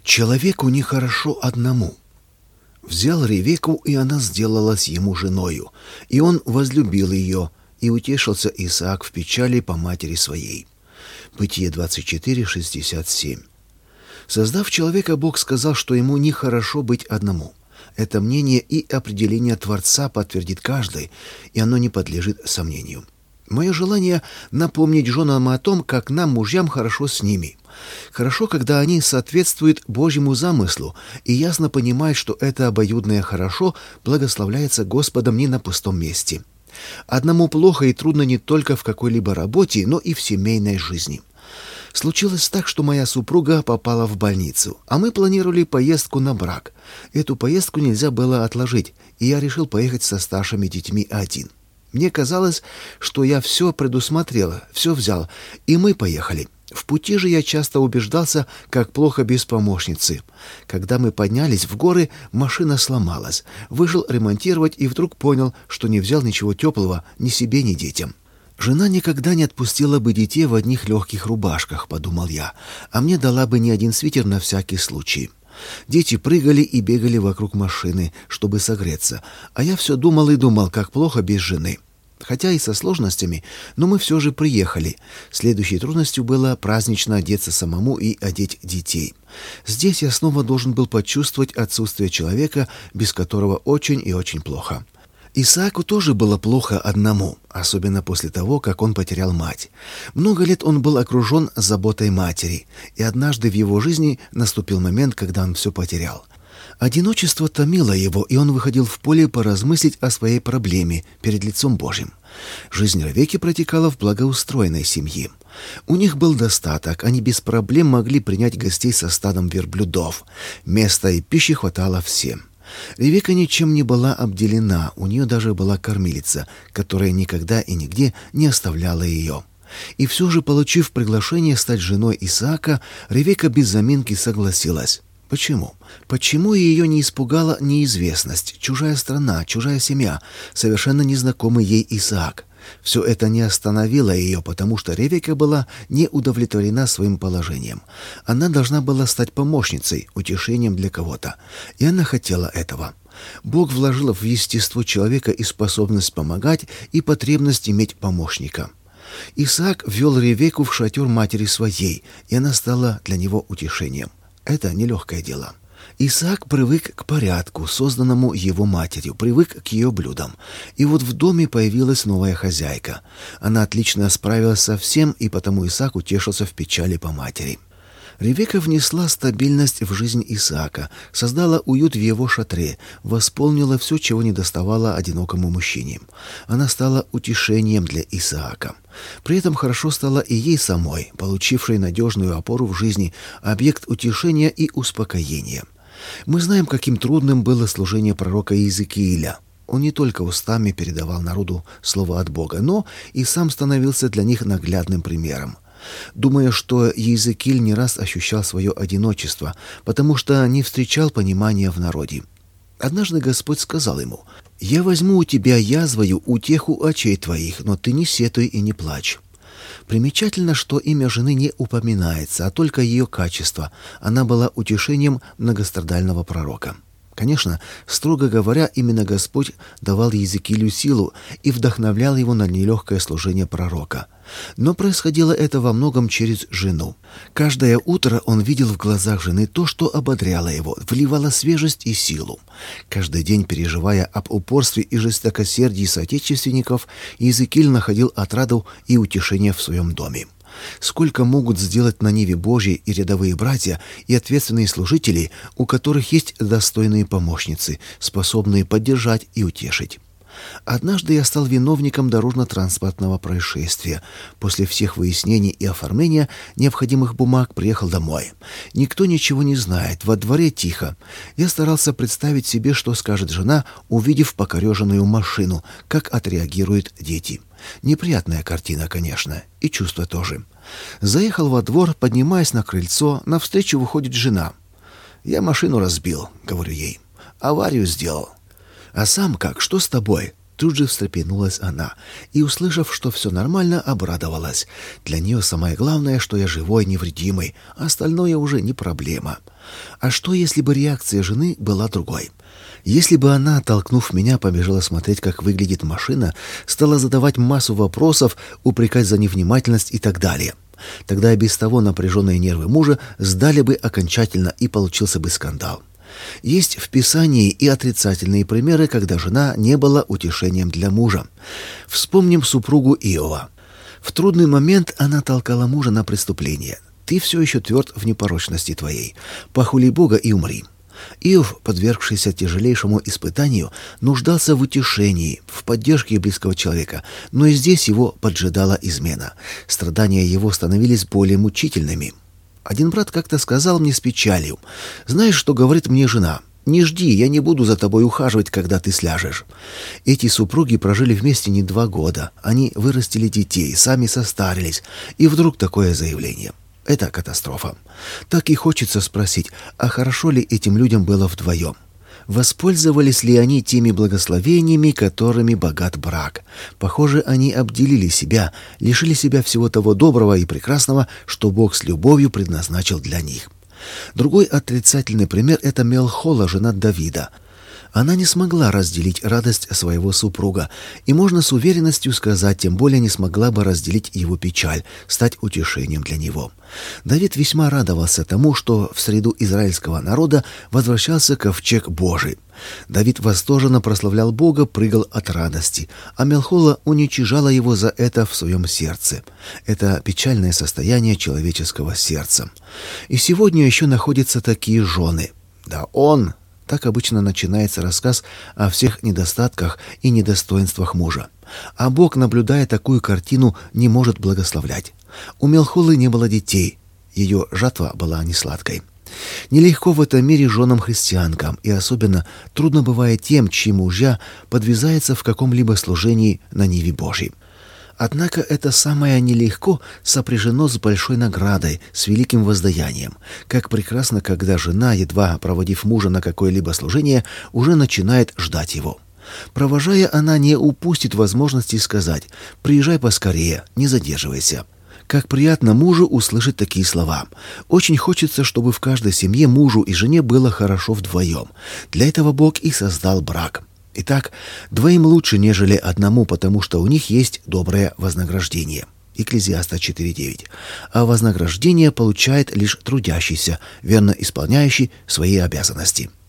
Человеку нехорошо одному. Взял Ревекку, и она сделалась ему женою, и он возлюбил ее, и утешился Исаак в печали по матери своей. Бытие 24:67. Создав человека, Бог сказал, что ему нехорошо быть одному. Это мнение и определение Творца подтвердит каждый, и оно не подлежит сомнению. Мое желание напомнить женам о том, как нам, мужьям, хорошо с ними. Хорошо, когда они соответствуют Божьему замыслу и ясно понимают, что это обоюдное хорошо благословляется Господом не на пустом месте. Одному плохо и трудно не только в какой-либо работе, но и в семейной жизни. Случилось так, что моя супруга попала в больницу, а мы планировали поездку на брак. Эту поездку нельзя было отложить, и я решил поехать со старшими детьми один. Мне казалось, что я все предусмотрел, все взял, и мы поехали. В пути же я часто убеждался, как плохо без помощницы. Когда мы поднялись в горы, машина сломалась. Вышел ремонтировать и вдруг понял, что не взял ничего теплого ни себе, ни детям. «Жена никогда не отпустила бы детей в одних легких рубашках», — подумал я, «а мне дала бы не один свитер на всякий случай». Дети прыгали и бегали вокруг машины, чтобы согреться, а я все думал и думал, как плохо без жены. Хотя и со сложностями, но мы все же приехали. Следующей трудностью было празднично одеться самому и одеть детей. Здесь я снова должен был почувствовать отсутствие человека, без которого очень и очень плохо. Исааку тоже было плохо одному, особенно после того, как он потерял мать. Много лет он был окружен заботой матери, и однажды в его жизни наступил момент, когда он все потерял. Одиночество томило его, и он выходил в поле поразмыслить о своей проблеме перед лицом Божьим. Жизнь Ревекки протекала в благоустроенной семье. У них был достаток, они без проблем могли принять гостей со стадом верблюдов. Места и пищи хватало всем. Ревекка ничем не была обделена, у нее даже была кормилица, которая никогда и нигде не оставляла ее. И все же, получив приглашение стать женой Исаака, Ревекка без заминки согласилась. Почему? Почему ее не испугала неизвестность, чужая страна, чужая семья, совершенно незнакомый ей Исаак? Все это не остановило ее, потому что Ревекка была не удовлетворена своим положением. Она должна была стать помощницей, утешением для кого-то. И она хотела этого. Бог вложил в естество человека и способность помогать, и потребность иметь помощника. Исаак ввел Ревекку в шатер матери своей, и она стала для него утешением. Это нелегкое дело. Исаак привык к порядку, созданному его матерью, привык к ее блюдам. И вот в доме появилась новая хозяйка. Она отлично справилась со всем, и потому Исаак утешился в печали по матери. Ревекка внесла стабильность в жизнь Исаака, создала уют в его шатре, восполнила все, чего недоставало одинокому мужчине. Она стала утешением для Исаака. При этом хорошо стало и ей самой, получившей надежную опору в жизни, объект утешения и успокоения. Мы знаем, каким трудным было служение пророка Иезекииля. Он не только устами передавал народу слово от Бога, но и сам становился для них наглядным примером. Думаю, что Иезекииль не раз ощущал свое одиночество, потому что не встречал понимания в народе. Однажды Господь сказал ему: «Я возьму у тебя язвою утеху очей твоих, но ты не сетуй и не плачь». Примечательно, что имя жены не упоминается, а только ее качество. Она была утешением многострадального пророка. Конечно, строго говоря, именно Господь давал Иезекиилю силу и вдохновлял его на нелегкое служение пророка. Но происходило это во многом через жену. Каждое утро он видел в глазах жены то, что ободряло его, вливало свежесть и силу. Каждый день, переживая об упорстве и жестокосердии соотечественников, Иезекииль находил отраду и утешение в своем доме. Сколько могут сделать на ниве Божьей и рядовые братья, и ответственные служители, у которых есть достойные помощницы, способные поддержать и утешить. Однажды я стал виновником дорожно-транспортного происшествия. После всех выяснений и оформления необходимых бумаг приехал домой. Никто ничего не знает, во дворе тихо. Я старался представить себе, что скажет жена, увидев покореженную машину, как отреагируют дети. Неприятная картина, конечно, и чувства тоже. Заехал во двор, поднимаясь на крыльцо, навстречу выходит жена. «Я машину разбил», — говорю ей. «Аварию сделал». «А сам как? Что с тобой?» Тут же встрепенулась она и, услышав, что все нормально, обрадовалась. Для нее самое главное, что я живой, невредимый, а остальное уже не проблема. А что, если бы реакция жены была другой? Если бы она, толкнув меня, побежала смотреть, как выглядит машина, стала задавать массу вопросов, упрекать за невнимательность и так далее. Тогда и без того напряженные нервы мужа сдали бы окончательно, и получился бы скандал. Есть в Писании и отрицательные примеры, когда жена не была утешением для мужа. Вспомним супругу Иова. В трудный момент она толкала мужа на преступление. «Ты все еще тверд в непорочности твоей. Похули Бога и умри». Иов, подвергшийся тяжелейшему испытанию, нуждался в утешении, в поддержке близкого человека, но и здесь его поджидала измена. Страдания его становились более мучительными. Один брат как-то сказал мне с печалью: «Знаешь, что говорит мне жена? Не жди, я не буду за тобой ухаживать, когда ты сляжешь». Эти супруги прожили вместе не 2 года. Они вырастили детей, сами состарились. И вдруг такое заявление. Это катастрофа. Так и хочется спросить, а хорошо ли этим людям было вдвоем? Воспользовались ли они теми благословениями, которыми богат брак? Похоже, они обделили себя, лишили себя всего того доброго и прекрасного, что Бог с любовью предназначил для них. Другой отрицательный пример — это Мелхола, жена Давида. Она не смогла разделить радость своего супруга, и можно с уверенностью сказать, тем более не смогла бы разделить его печаль, стать утешением для него. Давид весьма радовался тому, что в среду израильского народа возвращался ковчег Божий. Давид восторженно прославлял Бога, прыгал от радости, а Мелхола уничижала его за это в своем сердце. Это печальное состояние человеческого сердца. И сегодня еще находятся такие жены. Да он... Так обычно начинается рассказ о всех недостатках и недостоинствах мужа. А Бог, наблюдая такую картину, не может благословлять. У Мелхолы не было детей. Ее жатва была несладкой. Нелегко в этом мире женам-христианкам, и особенно трудно бывает тем, чьи мужья подвязаются в каком-либо служении на ниве Божьей. Однако это самое нелегко сопряжено с большой наградой, с великим воздаянием. Как прекрасно, когда жена, едва проводив мужа на какое-либо служение, уже начинает ждать его. Провожая, она не упустит возможности сказать: «Приезжай поскорее, не задерживайся». Как приятно мужу услышать такие слова. Очень хочется, чтобы в каждой семье мужу и жене было хорошо вдвоем. Для этого Бог и создал брак. Итак, двоим лучше, нежели одному, потому что у них есть доброе вознаграждение. Екклезиаста 4:9. А вознаграждение получает лишь трудящийся, верно исполняющий свои обязанности.